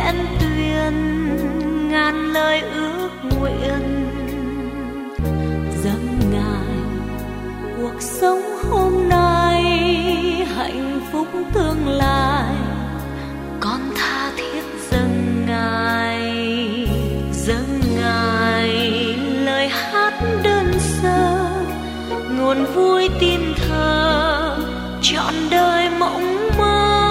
vẹn tuyền, ngàn lời ước nguyện dâng Ngài cuộc sống hôm nay, hạnh phúc tương lai con tha thiết dâng Ngài, dâng Ngài lời hát đơn sơ, nguồn vui tin thơ trọn đời mộng mơ.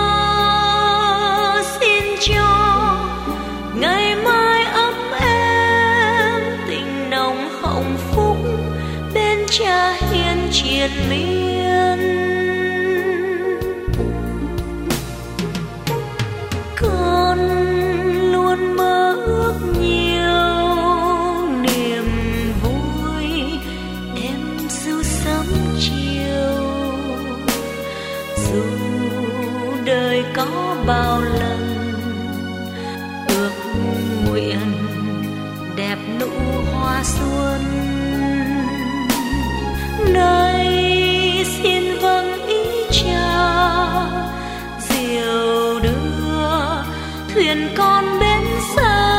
Xin cho ngày mai ấm êm, tình nồng hạnh phúc bên Cha hiền triền miên. Con luôn mơ ước nhiều niềm vui em du sớm chiều, dù đời có bao lần ước nguyện đẹp nụ hoa xuân. Nay xin vâng ý Cha, diều đưa thuyền con bến xa,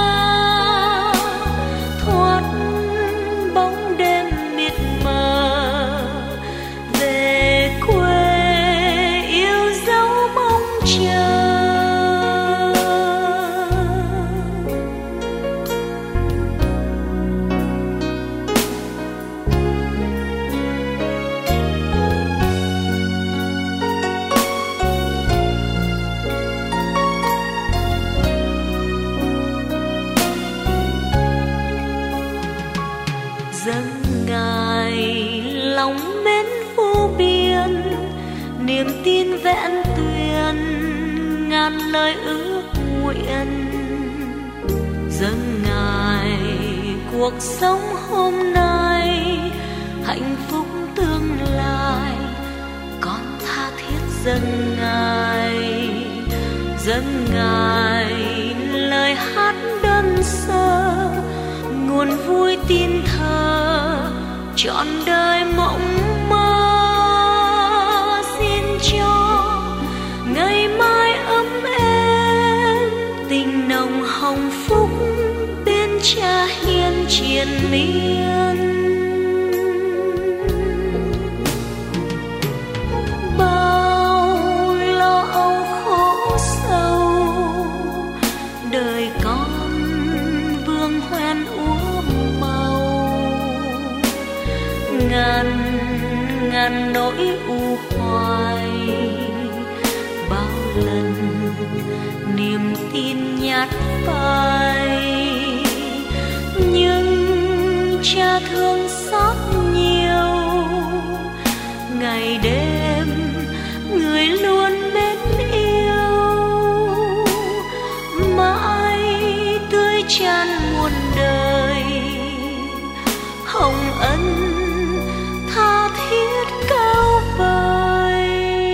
thoát bóng đêm mịt mờ về quê yêu dấu mong chờ. Dâng Ngài lòng mến vô biên, niềm tin vẹn tuyền, ngàn lời ước nguyện. Dâng Ngài cuộc sống hôm nay, hạnh phúc tương lai con tha thiết dâng Ngài, dâng Ngài lời hát đơn sơ, nguồn vui tin thơ trọn đời mộng mơ. Xin cho ngày mai ấm êm, tình nồng hạnh phúc bên Cha hiền triền miên. Bao lo âu khổ sâu đời con vương hoen úa màu, ngàn nỗi u hoài, bao lần niềm tin nhạt phai. Nhưng Cha thương xót nhiều, ngày đêm người luôn mến yêu, mãi tươi chan muôn đời, hồng ân tha thiết cao vời.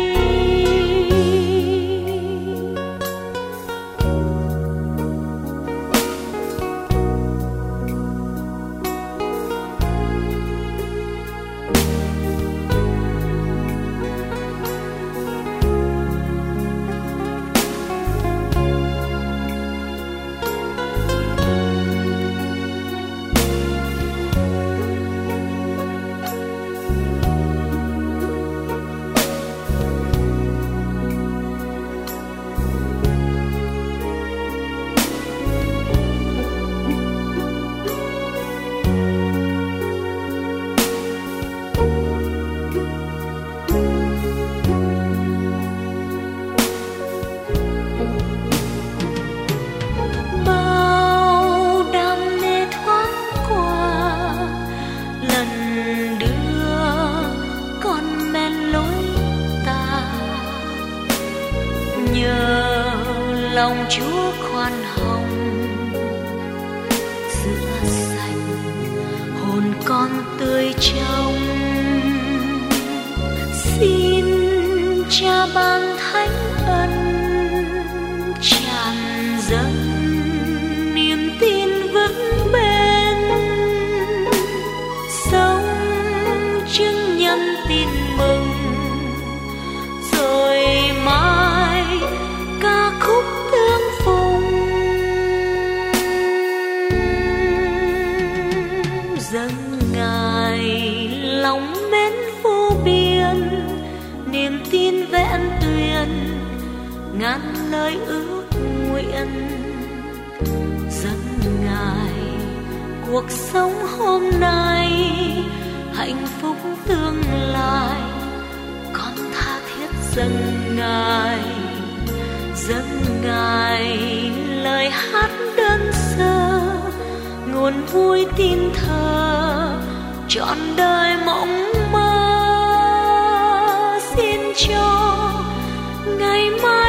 Lòng Chúa khoan hồng rửa sạch hồn con tươi trong. Xin Cha ban thánh ân tràn dâng niềm tin vững bền, sống chứng nhân tin mừng rồi mai ca khúc tương phùng. duyên, ngàn lời ước nguyện dâng Ngài cuộc sống hôm nay, hạnh phúc tương lai con tha thiết dâng Ngài, dâng Ngài lời hát đơn sơ, nguồn vui tin thờ trọn đời mộng mơ. Xin cho ngày mai